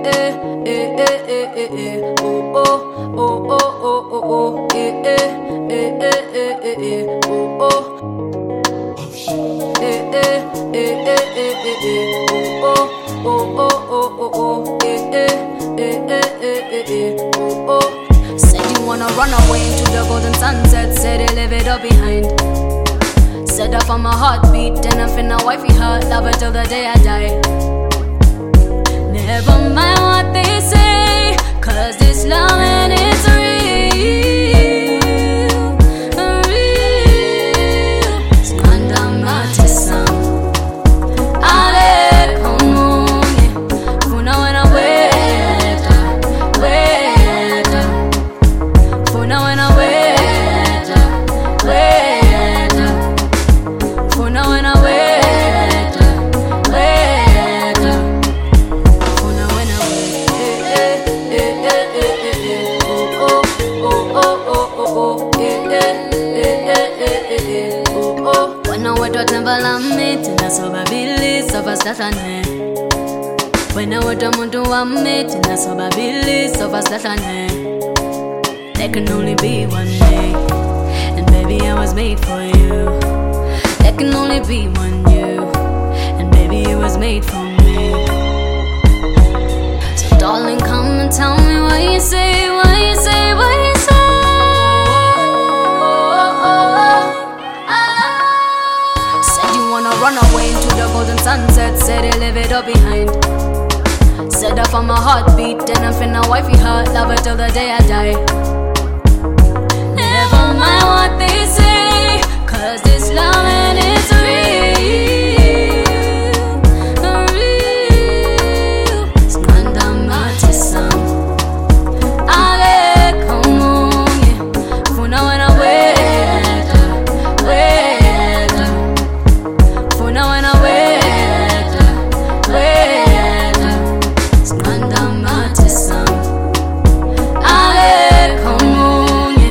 Said you wanna run away into the golden sunset, said you leave it all behind. Said up on my heartbeat, and I'm finna wifey heart, love her till the day I die. Never mind what they say, cause this love and it's real, real. Skanda matisa ale komunye, funa wena weta, weta. Funa wena weta, weta. Funa wena weta, weta. Funa wena wena wetwa temba lami thina sobabili sobasihlahlane. Wena wetwa muntu wami thina sobabili sobasihlahlane. There can only be one day, and baby I was made for you. There can only be one you, and baby it was made for me. So darling, come and tell me what you say, what you say, what you say. Said you wanna run away into the golden sunset, said you leave it all behind. Said up on my heartbeat, and I'm finna wifey heart, love her till the day I die. Never mind what they say, cause this love and it's real, real. Skanda matisa ale komunye, funa wena weta, weta. Funa wena weta, weta. Skanda matisa ale komunye.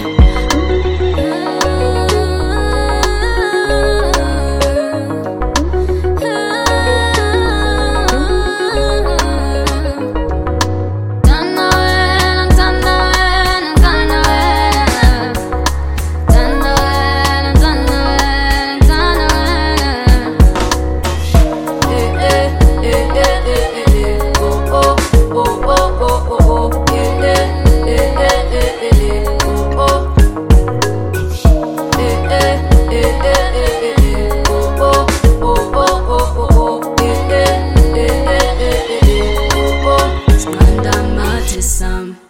Skanda matisa